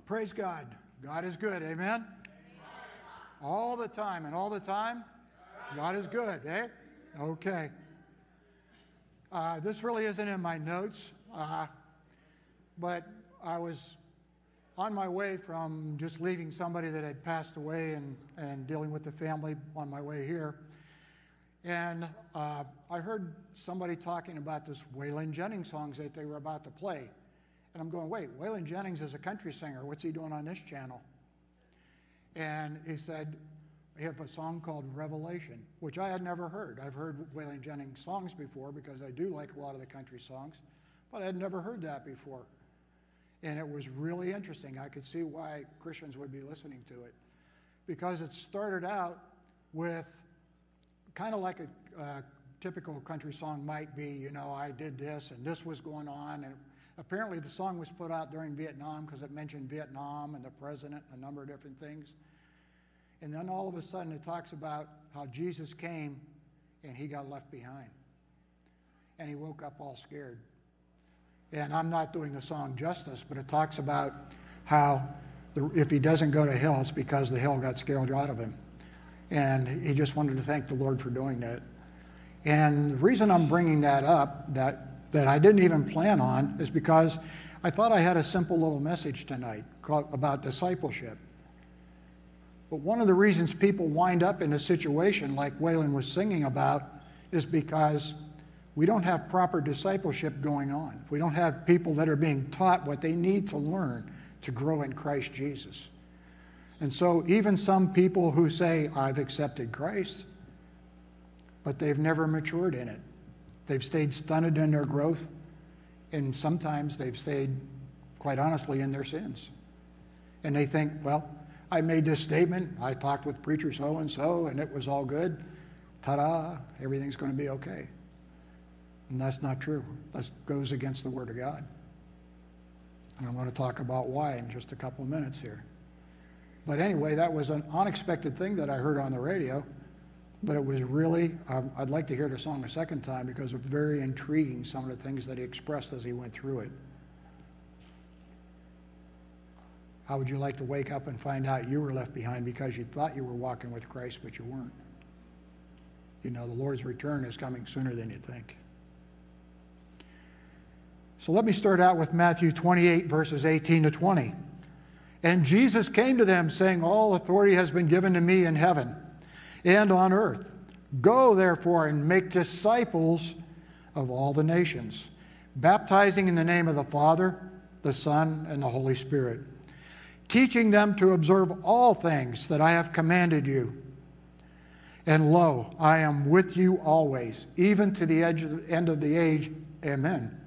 Praise God. God is good. Amen? All the time. And all the time, God is good. Eh? Okay. This really isn't in my notes, but I was on my way from just leaving somebody that had passed away and dealing with the family on my way here. And I heard somebody talking about this Waylon Jennings songs that they were about to play. And I'm going, wait, Waylon Jennings is a country singer. What's he doing on this channel? And he said, we have a song called Revelation, which I had never heard. I've heard Waylon Jennings songs before because I do like a lot of the country songs, but I had never heard that before. And it was really interesting. I could see why Christians would be listening to it, because it started out with kind of like a typical country song might be, you know, I did this and this was going on. And apparently the song was put out during Vietnam because it mentioned Vietnam and the president, a number of different things. And then all of a sudden it talks about how Jesus came and he got left behind. And he woke up all scared. And I'm not doing the song justice, but it talks about how if he doesn't go to hell, it's because the hell got scared out of him. And he just wanted to thank the Lord for doing that. And the reason I'm bringing that up, that I didn't even plan on, is because I thought I had a simple little message tonight about discipleship. But one of the reasons people wind up in a situation like Waylon was singing about is because we don't have proper discipleship going on. We don't have people that are being taught what they need to learn to grow in Christ Jesus. And so even some people who say, I've accepted Christ, but they've never matured in it. They've stayed stunted in their growth, and sometimes they've stayed, quite honestly, in their sins. And they think, well, I made this statement, I talked with preacher so-and-so, and it was all good. Ta-da, everything's going to be okay. And that's not true. That goes against the Word of God. And I'm going to talk about why in just a couple of minutes here. But anyway, that was an unexpected thing that I heard on the radio. But it was really, I'd like to hear the song a second time because it was very intriguing, some of the things that he expressed as he went through it. How would you like to wake up and find out you were left behind because you thought you were walking with Christ, but you weren't? You know, the Lord's return is coming sooner than you think. So let me start out with Matthew 28, verses 18 to 20. And Jesus came to them, saying, all authority has been given to me in heaven and on earth. Go, therefore, and make disciples of all the nations, baptizing in the name of the Father, the Son, and the Holy Spirit, teaching them to observe all things that I have commanded you. And lo, I am with you always, even to the end of the age. Amen.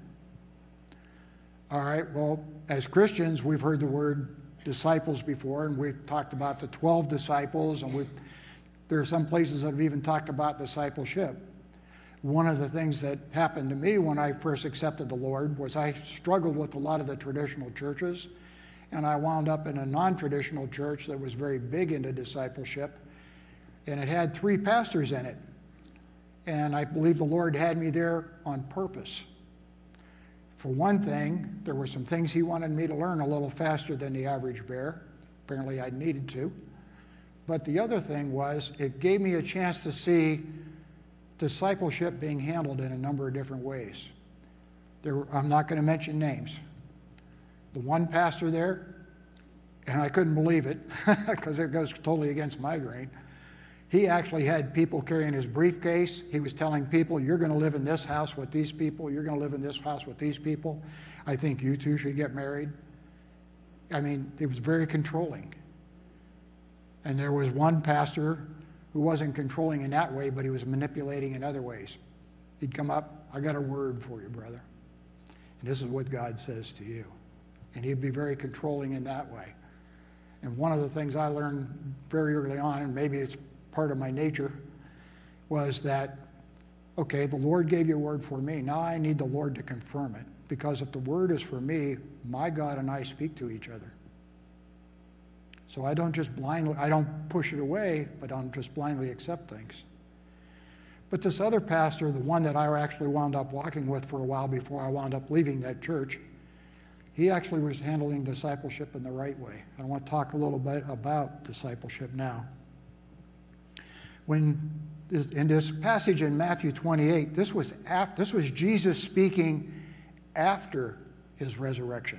All right, well, as Christians, we've heard the word disciples before, and we've talked about the 12 disciples, and there are some places that have even talked about discipleship. One of the things that happened to me when I first accepted the Lord was I struggled with a lot of the traditional churches, and I wound up in a non-traditional church that was very big into discipleship, and it had 3 pastors in it. And I believe the Lord had me there on purpose. For one thing, there were some things he wanted me to learn a little faster than the average bear. Apparently I needed to. But the other thing was it gave me a chance to see discipleship being handled in a number of different ways. I'm not going to mention names. The one pastor there, and I couldn't believe it because it goes totally against my grain, he actually had people carrying his briefcase. He was telling people, you're going to live in this house with these people. You're going to live in this house with these people. I think you two should get married. I mean, it was very controlling. And there was one pastor who wasn't controlling in that way, but he was manipulating in other ways. He'd come up, I got a word for you, brother. And this is what God says to you. And he'd be very controlling in that way. And one of the things I learned very early on, and maybe it's part of my nature, was that, okay, the Lord gave you a word for me. Now I need the Lord to confirm it. Because if the word is for me, my God and I speak to each other. So I don't push it away, but I don't just blindly accept things. But this other pastor, the one that I actually wound up walking with for a while before I wound up leaving that church, He actually was handling discipleship in the right way. I want to talk a little bit about discipleship now. In this passage in Matthew 28, this was Jesus speaking after his resurrection.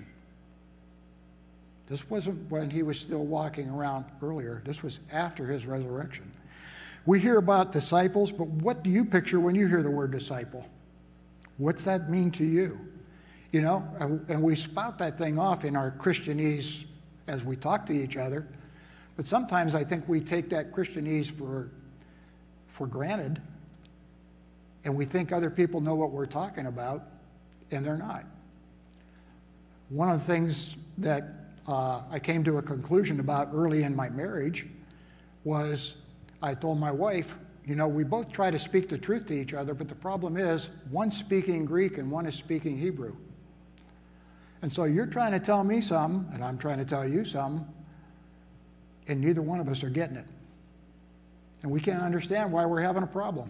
This wasn't when he was still walking around earlier. This was after his resurrection. We hear about disciples, but what do you picture when you hear the word disciple? What's that mean to you? You know, and we spout that thing off in our Christianese as we talk to each other, but sometimes I think we take that Christianese for granted, and we think other people know what we're talking about, and they're not. One of the things that I came to a conclusion about early in my marriage was I told my wife, you know, we both try to speak the truth to each other, but the problem is one's speaking Greek and one is speaking Hebrew. And so you're trying to tell me something, and I'm trying to tell you something, and neither one of us are getting it. And we can't understand why we're having a problem.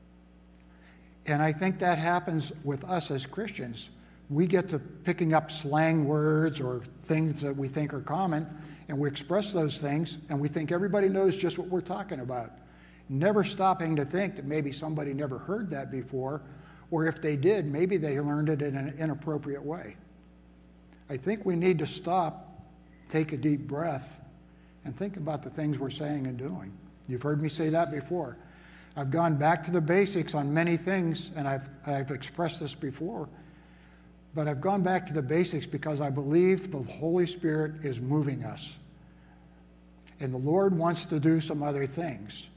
And I think that happens with us as Christians. We get to picking up slang words or things that we think are common, and we express those things, and we think everybody knows just what we're talking about. Never stopping to think that maybe somebody never heard that before, or if they did, maybe they learned it in an inappropriate way. I think we need to stop, take a deep breath, and think about the things we're saying and doing. You've heard me say that before. I've gone back to the basics on many things, and I've expressed this before, but I've gone back to the basics because I believe the Holy Spirit is moving us. And the Lord wants to do some other things.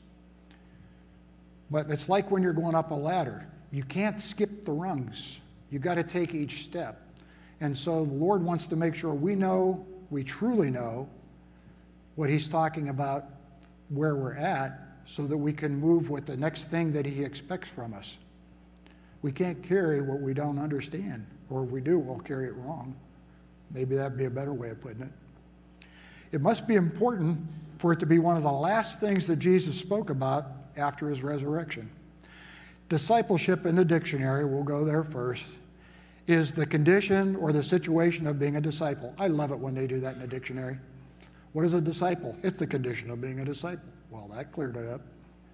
But it's like when you're going up a ladder. You can't skip the rungs. You've got to take each step. And so the Lord wants to make sure we truly know what he's talking about, where we're at, so that we can move with the next thing that he expects from us. We can't carry what we don't understand, or if we do, we'll carry it wrong. Maybe that'd be a better way of putting it. It must be important for it to be one of the last things that Jesus spoke about after his resurrection. Discipleship in the dictionary, we'll go there first, is the condition or the situation of being a disciple. I love it when they do that in the dictionary. What is a disciple? It's the condition of being a disciple. Well, that cleared it up.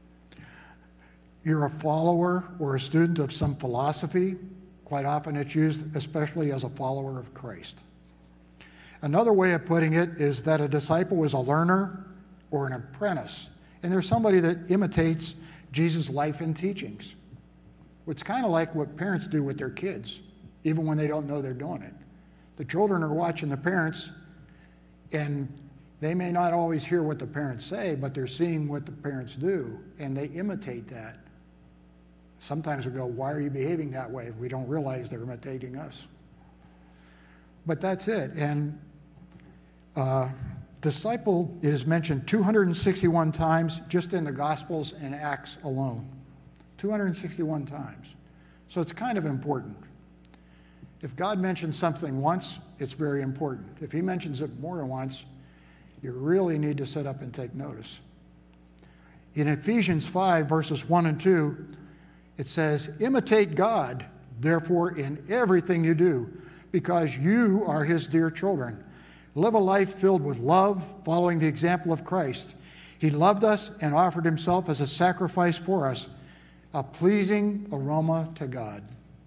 You're a follower or a student of some philosophy. Quite often it's used especially as a follower of Christ. Another way of putting it is that a disciple is a learner or an apprentice. And there's somebody that imitates Jesus' life and teachings. It's kind of like what parents do with their kids, even when they don't know they're doing it. The children are watching the parents, and they may not always hear what the parents say, but they're seeing what the parents do, and they imitate that. Sometimes we go, why are you behaving that way? We don't realize they're imitating us. But that's it. And disciple is mentioned 261 times just in the Gospels and Acts alone. 261 times. So it's kind of important. If God mentions something once, it's very important. If he mentions it more than once, you really need to sit up and take notice. In Ephesians 5, verses 1 and 2, it says, imitate God, therefore, in everything you do, because you are his dear children. Live a life filled with love, following the example of Christ. He loved us and offered himself as a sacrifice for us, a pleasing aroma to God.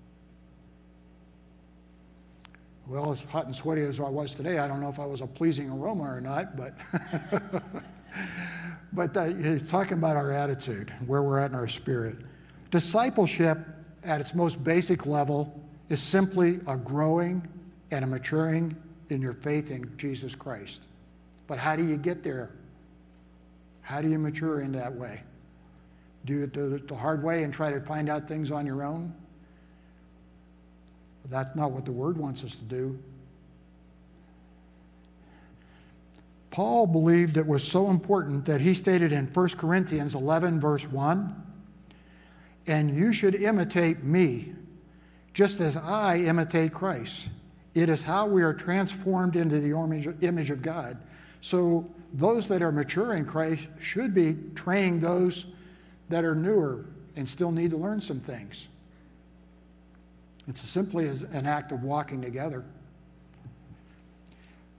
Well, as hot and sweaty as I was today, I don't know if I was a pleasing aroma or not, but he's talking about our attitude, where we're at in our spirit. Discipleship, at its most basic level, is simply a growing and a maturing in your faith in Jesus Christ. But how do you get there? How do you mature in that way? Do it the hard way and try to find out things on your own? That's not what the Word wants us to do. Paul believed it was so important that he stated in 1 Corinthians 11, verse 1, and you should imitate me, just as I imitate Christ. It is how we are transformed into the image of God. So those that are mature in Christ should be training those that are newer and still need to learn some things. It's simply an act of walking together.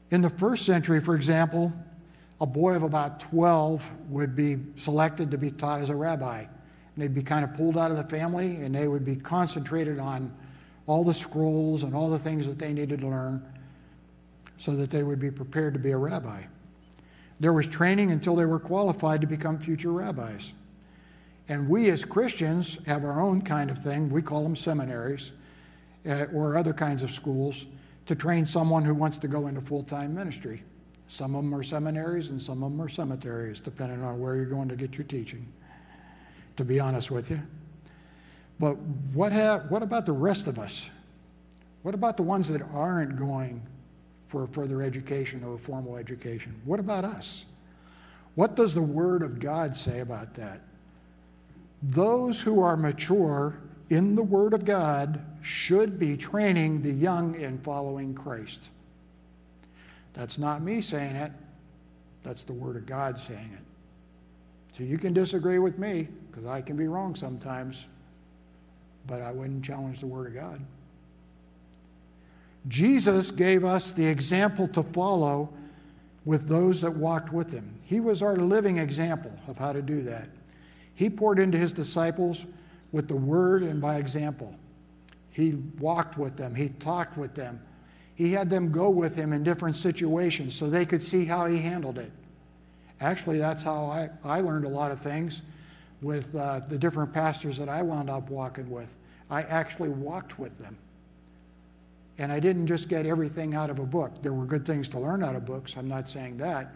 In the first century, for example, a boy of about 12 would be selected to be taught as a rabbi. And they'd be kind of pulled out of the family, and they would be concentrated on all the scrolls and all the things that they needed to learn so that they would be prepared to be a rabbi. There was training until they were qualified to become future rabbis. And we as Christians have our own kind of thing. We call them seminaries or other kinds of schools to train someone who wants to go into full-time ministry. Some of them are seminaries and some of them are cemeteries, depending on where you're going to get your teaching, to be honest with you. But what about the rest of us? What about the ones that aren't going for further education or formal education? What about us? What does the Word of God say about that? Those who are mature in the Word of God should be training the young in following Christ. That's not me saying it. That's the Word of God saying it. So you can disagree with me, because I can be wrong sometimes, but I wouldn't challenge the Word of God. Jesus gave us the example to follow with those that walked with him. He was our living example of how to do that. He poured into his disciples with the Word and by example. He walked with them. He talked with them. He had them go with him in different situations so they could see how he handled it. Actually, that's how I learned a lot of things with the different pastors that I wound up walking with. I actually walked with them. And I didn't just get everything out of a book. There were good things to learn out of books. I'm not saying that.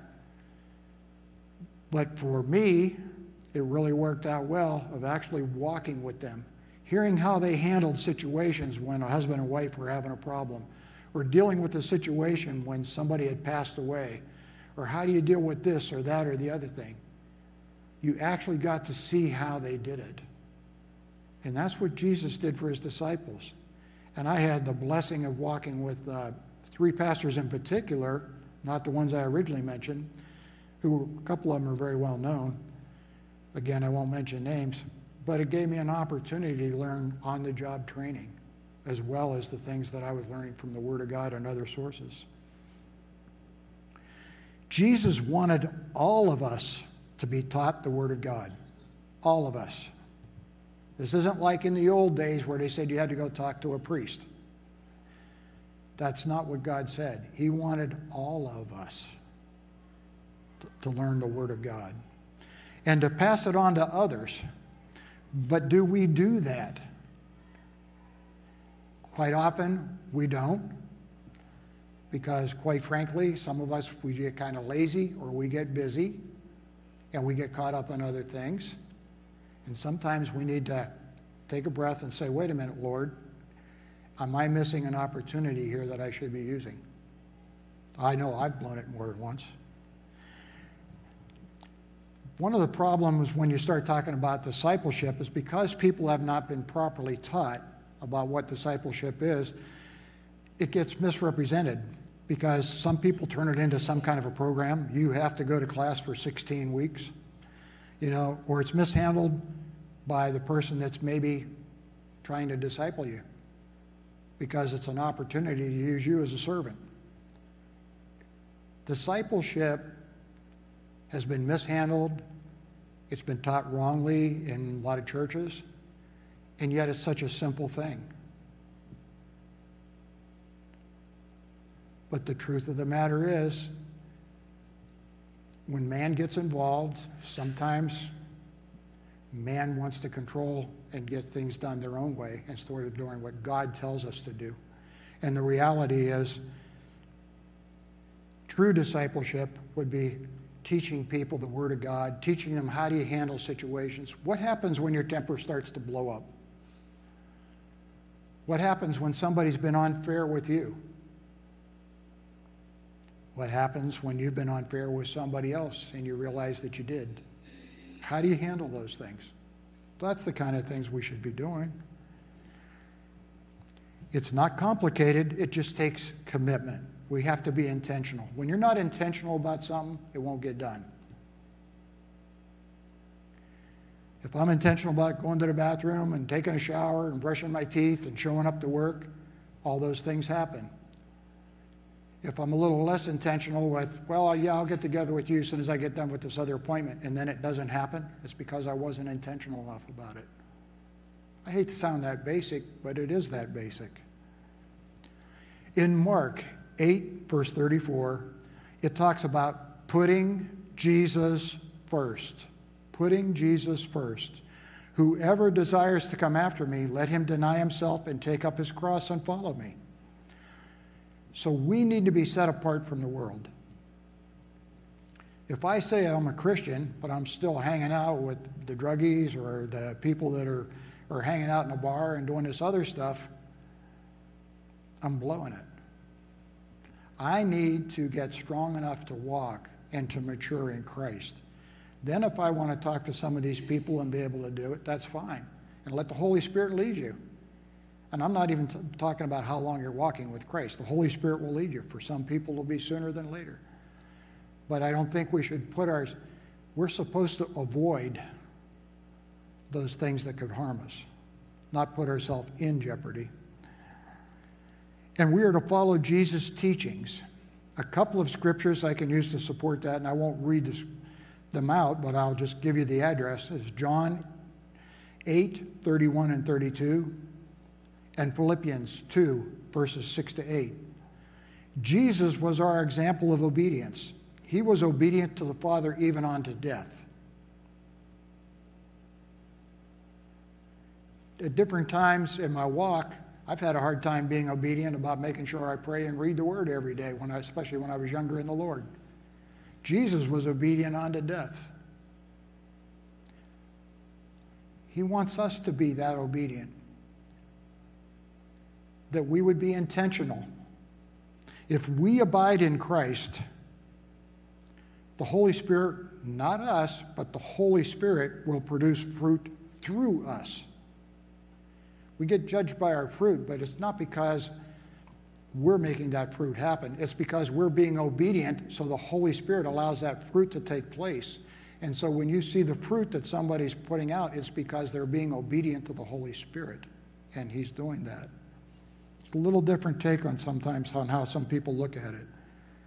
But for me, it really worked out well of actually walking with them, hearing how they handled situations when a husband and wife were having a problem, or dealing with a situation when somebody had passed away, or how do you deal with this or that or the other thing. You actually got to see how they did it. And that's what Jesus did for his disciples. And I had the blessing of walking with 3 pastors in particular, not the ones I originally mentioned, who a couple of them are very well known. Again, I won't mention names, but it gave me an opportunity to learn on-the-job training, as well as the things that I was learning from the Word of God and other sources. Jesus wanted all of us to be taught the Word of God. All of us. This isn't like in the old days where they said you had to go talk to a priest. That's not what God said. He wanted all of us to learn the Word of God and to pass it on to others. But do we do that? Quite often, we don't. Because quite frankly, some of us, we get kind of lazy or we get busy and we get caught up in other things. And sometimes we need to take a breath and say, wait a minute, Lord, am I missing an opportunity here that I should be using? I know I've blown it more than once. One of the problems when you start talking about discipleship is because people have not been properly taught about what discipleship is, it gets misrepresented because some people turn it into some kind of a program. You have to go to class for 16 weeks. Or it's mishandled by the person that's maybe trying to disciple you because it's an opportunity to use you as a servant. Discipleship has been mishandled. It's been taught wrongly in a lot of churches, and yet it's such a simple thing. But the truth of the matter is, when man gets involved, sometimes man wants to control and get things done their own way instead of doing what God tells us to do. And the reality is, true discipleship would be teaching people the Word of God, teaching them how do you handle situations. What happens when your temper starts to blow up? What happens when somebody's been unfair with you? What happens when you've been unfair with somebody else and you realize that you did? How do you handle those things? That's the kind of things we should be doing. It's not complicated. It just takes commitment. We have to be intentional. When you're not intentional about something, it won't get done. If I'm intentional about going to the bathroom and taking a shower and brushing my teeth and showing up to work, all those things happen. If I'm a little less intentional with, well, yeah, I'll get together with you as soon as I get done with this other appointment, and then it doesn't happen, it's because I wasn't intentional enough about it. I hate to sound that basic, but it is that basic. In Mark 8, verse 34, it talks about putting Jesus first. Putting Jesus first. Whoever desires to come after me, let him deny himself and take up his cross and follow me. So we need to be set apart from the world. If I say I'm a Christian, but I'm still hanging out with the druggies or the people that are hanging out in a bar and doing this other stuff, I'm blowing it. I need to get strong enough to walk and to mature in Christ. Then if I want to talk to some of these people and be able to do it, that's fine. And let the Holy Spirit lead you. And I'm not even talking about how long you're walking with Christ. The Holy Spirit will lead you. For some people, it'll be sooner than later. But I don't think we should we're supposed to avoid those things that could harm us, not put ourselves in jeopardy. And we are to follow Jesus' teachings. A couple of scriptures I can use to support that, and I won't read them out, but I'll just give you the address. It's John 8, 31 and 32, and Philippians 2, verses 6 to 8. Jesus was our example of obedience. He was obedient to the Father even unto death. At different times in my walk, I've had a hard time being obedient about making sure I pray and read the Word every day, especially when I was younger in the Lord. Jesus was obedient unto death. He wants us to be that obedient, that we would be intentional. If we abide in Christ, the Holy Spirit, not us, but the Holy Spirit will produce fruit through us. We get judged by our fruit, but it's not because we're making that fruit happen. It's because we're being obedient, so the Holy Spirit allows that fruit to take place. And so when you see the fruit that somebody's putting out, it's because they're being obedient to the Holy Spirit, and He's doing that. It's a little different take on sometimes on how some people look at it.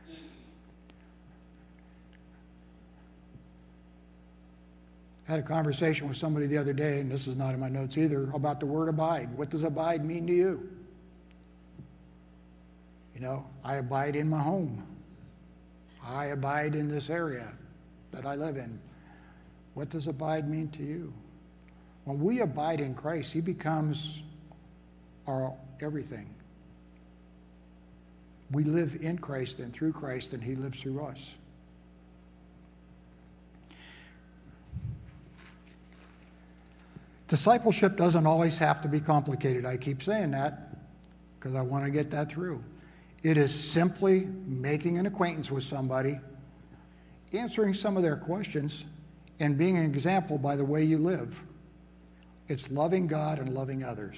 I had a conversation with somebody the other day, and this is not in my notes either, about the word abide. What does abide mean to you? You know, I abide in my home. I abide in this area that I live in. What does abide mean to you? When we abide in Christ, He becomes our everything. We live in Christ and through Christ, and He lives through us. Discipleship doesn't always have to be complicated. I keep saying that because I want to get that through. It is simply making an acquaintance with somebody, answering some of their questions, and being an example by the way you live. It's loving God and loving others.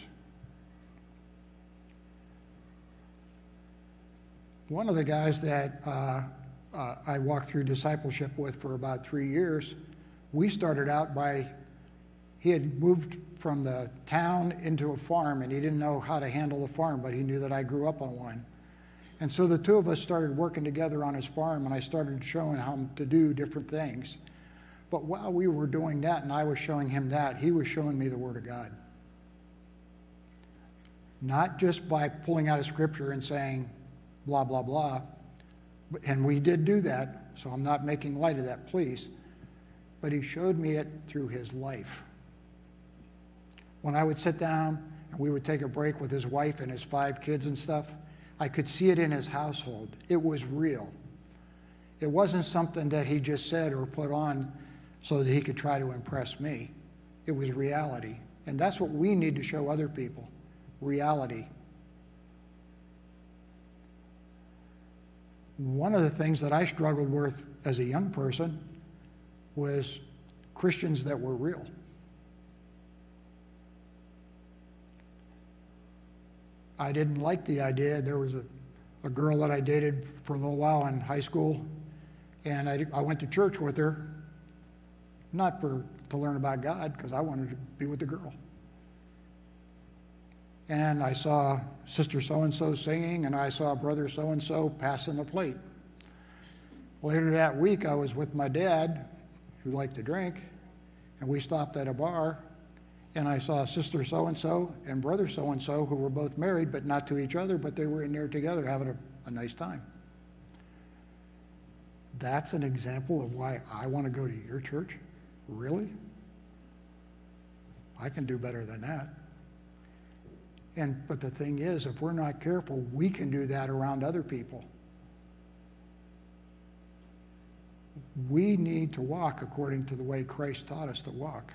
One of the guys that I walked through discipleship with for about 3 years, we started out by, he had moved from the town into a farm, and he didn't know how to handle the farm, but he knew that I grew up on one. And so the two of us started working together on his farm, and I started showing him to do different things. But while we were doing that, and I was showing him that, he was showing me the Word of God. Not just by pulling out a scripture and saying, blah, blah, blah. And we did do that, so I'm not making light of that, please. But he showed me it through his life. When I would sit down and we would take a break with his wife and his 5 kids and stuff, I could see it in his household. It was real. It wasn't something that he just said or put on so that he could try to impress me. It was reality. And that's what we need to show other people, reality. One of the things that I struggled with as a young person was Christians that were real. I didn't like the idea. There was a girl that I dated for a little while in high school, and I went to church with her, not to learn about God, because I wanted to be with the girl. and I saw Sister so-and-so singing, and I saw Brother so-and-so passing the plate. Later that week, I was with my dad, who liked to drink, and we stopped at a bar, and I saw Sister so-and-so and Brother so-and-so, who were both married, but not to each other, but they were in there together having a nice time. That's an example of why I want to go to your church? Really? I can do better than that. But the thing is, if we're not careful, we can do that around other people. We need to walk according to the way Christ taught us to walk.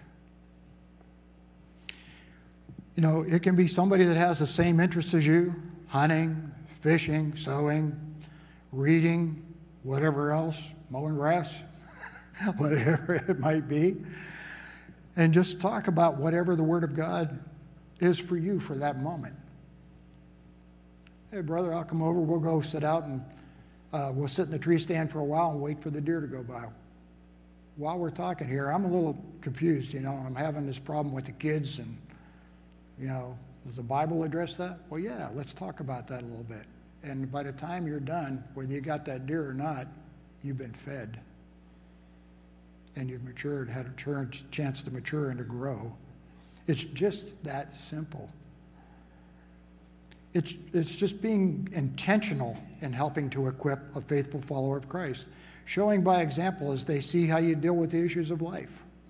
You know, it can be somebody that has the same interests as you, hunting, fishing, sewing, reading, whatever else, mowing grass, whatever it might be. And just talk about whatever the Word of God is for you for that moment. Hey, brother, I'll come over. We'll go sit out and we'll sit in the tree stand for a while and wait for the deer to go by. While we're talking here, I'm a little confused. You know, I'm having this problem with the kids, and, you know, does the Bible address that? Well, yeah, let's talk about that a little bit. And by the time you're done, whether you got that deer or not, you've been fed. And you've matured, had a chance to mature and to grow. It's just that simple. It's just being intentional in helping to equip a faithful follower of Christ, showing by example as they see how you deal with the issues of life.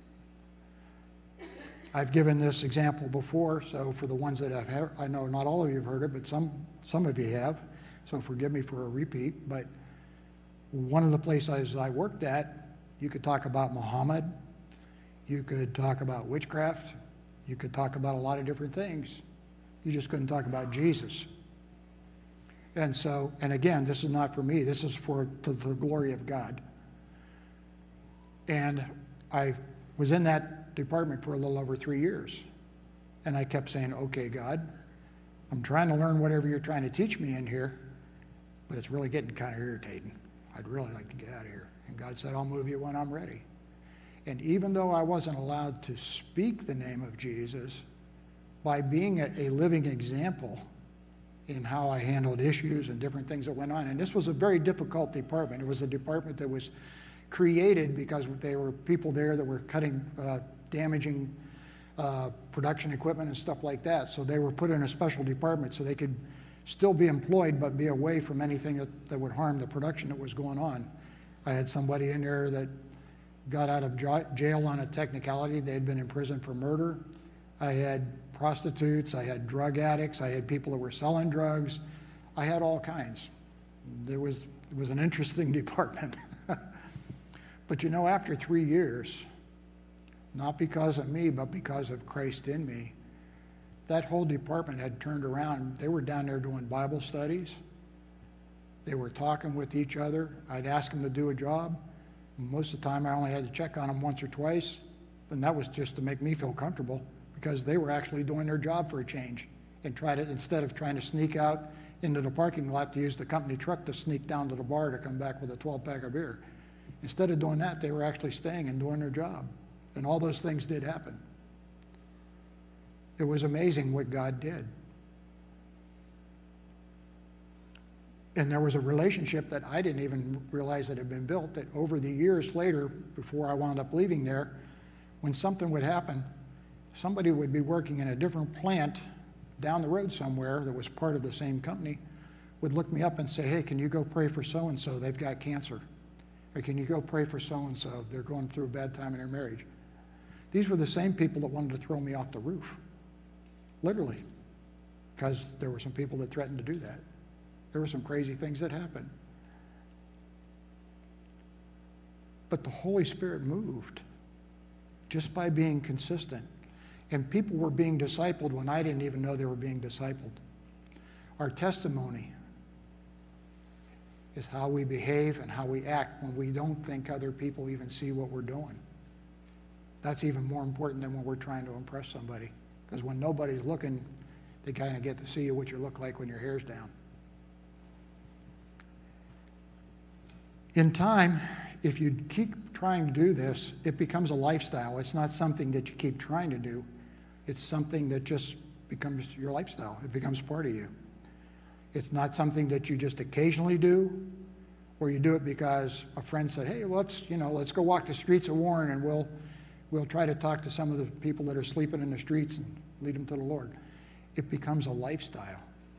I've given this example before, so for the ones that I know not all of you have heard it, but some of you have, so forgive me for a repeat. But one of the places I worked at, you could talk about Muhammad, you could talk about witchcraft, you could talk about a lot of different things. You just couldn't talk about Jesus. And so, and again, this is not for me, this is for the glory of God. And I was in that department for a little over 3 years. And I kept saying, okay, God, I'm trying to learn whatever you're trying to teach me in here, but it's really getting kind of irritating. I'd really like to get out of here. And God said, I'll move you when I'm ready. And even though I wasn't allowed to speak the name of Jesus, by being a living example in how I handled issues and different things that went on. And this was a very difficult department. It was a department that was created because there were people there that were damaging production equipment and stuff like that. So they were put in a special department so they could still be employed but be away from anything that would harm the production that was going on. I had somebody in there that got out of jail on a technicality. They had been in prison for murder. I had prostitutes, I had drug addicts, I had people that were selling drugs. I had all kinds. It was an interesting department. But you know, after 3 years, not because of me, but because of Christ in me, that whole department had turned around. They were down there doing Bible studies. They were talking with each other. I'd ask them to do a job. Most of the time, I only had to check on them once or twice, and that was just to make me feel comfortable, because they were actually doing their job for a change and instead of trying to sneak out into the parking lot to use the company truck to sneak down to the bar to come back with a 12-pack of beer. Instead of doing that, they were actually staying and doing their job. And all those things did happen. It was amazing what God did. And there was a relationship that I didn't even realize that had been built, that over the years later, before I wound up leaving there, when something would happen, somebody would be working in a different plant down the road somewhere that was part of the same company, would look me up and say, hey, can you go pray for so-and-so? They've got cancer. Or can you go pray for so-and-so? They're going through a bad time in their marriage. These were the same people that wanted to throw me off the roof, literally, because there were some people that threatened to do that. There were some crazy things that happened. But the Holy Spirit moved just by being consistent. And people were being discipled when I didn't even know they were being discipled. Our testimony is how we behave and how we act when we don't think other people even see what we're doing. That's even more important than when we're trying to impress somebody. Because when nobody's looking, they kind of get to see you what you look like when your hair's down. In time, if you keep trying to do this, it becomes a lifestyle. It's not something that you keep trying to do. It's something that just becomes your lifestyle. It becomes part of you. It's not something that you just occasionally do, or you do it because a friend said, hey, let's go walk the streets of Warren and we'll try to talk to some of the people that are sleeping in the streets and lead them to the Lord. It becomes a lifestyle.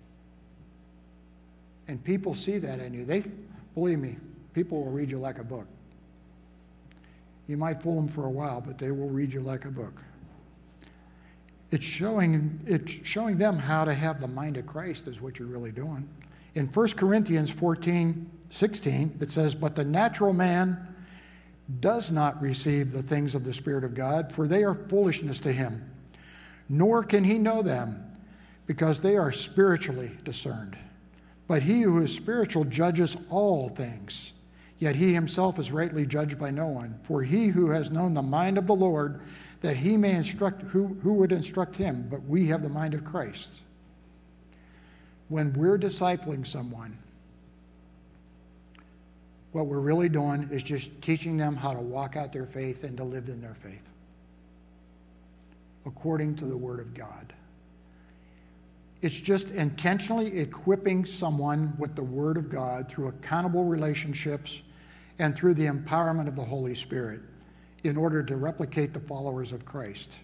And people see that in you. Believe me, people will read you like a book. You might fool them for a while, but they will read you like a book. It's showing them how to have the mind of Christ is what you're really doing. In 1 Corinthians 14:16, it says, but the natural man does not receive the things of the Spirit of God, for they are foolishness to him, nor can he know them, because they are spiritually discerned. But he who is spiritual judges all things, yet he himself is rightly judged by no one. For he who has known the mind of the Lord, that he may instruct who would instruct him, but we have the mind of Christ. When we're discipling someone, what we're really doing is just teaching them how to walk out their faith and to live in their faith according to the Word of God. It's just intentionally equipping someone with the Word of God through accountable relationships and through the empowerment of the Holy Spirit in order to replicate the followers of Christ.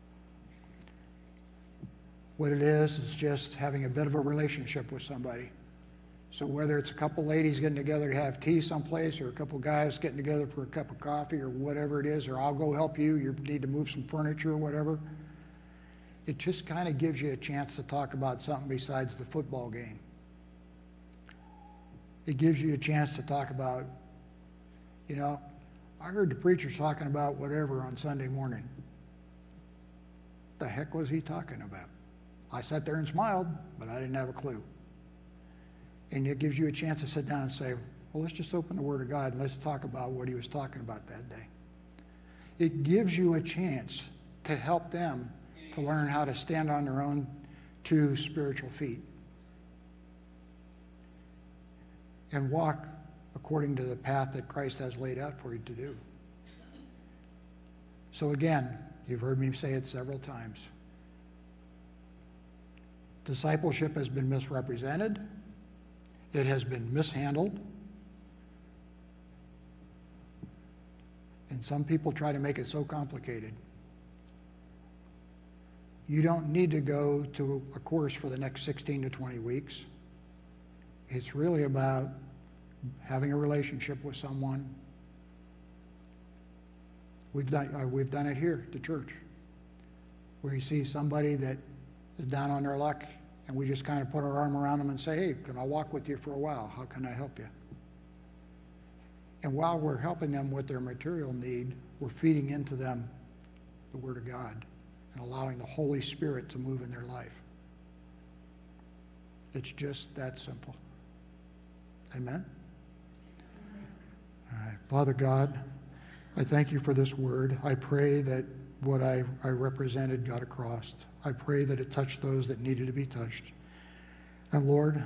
What it is just having a bit of a relationship with somebody. So whether it's a couple ladies getting together to have tea someplace, or a couple guys getting together for a cup of coffee, or whatever it is, or I'll go help you, you need to move some furniture or whatever, it just kind of gives you a chance to talk about something besides the football game. It gives you a chance to talk about, I heard the preacher talking about whatever on Sunday morning. The heck was he talking about? I sat there and smiled, but I didn't have a clue. And it gives you a chance to sit down and say, well, let's just open the Word of God and let's talk about what he was talking about that day. It gives you a chance to help them to learn how to stand on their own two spiritual feet and walk according to the path that Christ has laid out for you to do. So again, you've heard me say it several times. Discipleship has been misrepresented. It has been mishandled. And some people try to make it so complicated. You don't need to go to a course for the next 16 to 20 weeks. It's really about having a relationship with someone. We've done it here at the church, where you see somebody that is down on their luck, and we just kind of put our arm around them and say, hey, can I walk with you for a while? How can I help you? And while we're helping them with their material need, we're feeding into them the Word of God and allowing the Holy Spirit to move in their life. It's just that simple. Amen? All right. Father God, I thank you for this word. I pray that what I represented got across. I pray that it touched those that needed to be touched. And Lord,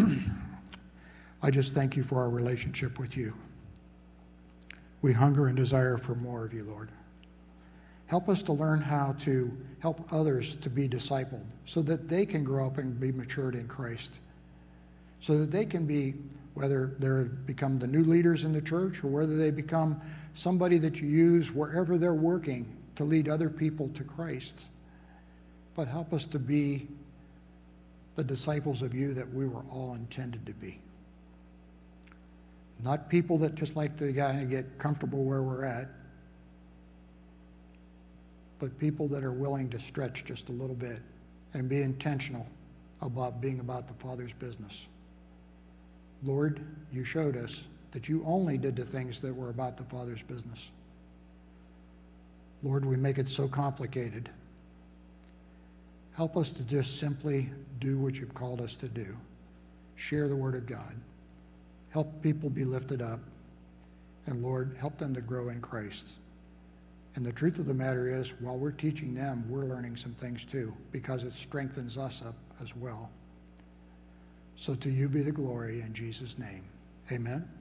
I just thank you for our relationship with you. We hunger and desire for more of you, Lord. Help us to learn how to help others to be discipled so that they can grow up and be matured in Christ. So that they can be, whether they become the new leaders in the church or whether they become somebody that you use wherever they're working to lead other people to Christ. But help us to be the disciples of you that we were all intended to be. Not people that just like to kind of get comfortable where we're at, but people that are willing to stretch just a little bit and be intentional about being about the Father's business. Lord, you showed us that you only did the things that were about the Father's business. Lord, we make it so complicated. Help us to just simply do what you've called us to do. Share the Word of God. Help people be lifted up. And Lord, help them to grow in Christ. And the truth of the matter is, while we're teaching them, we're learning some things too, because it strengthens us up as well. So to you be the glory in Jesus' name. Amen.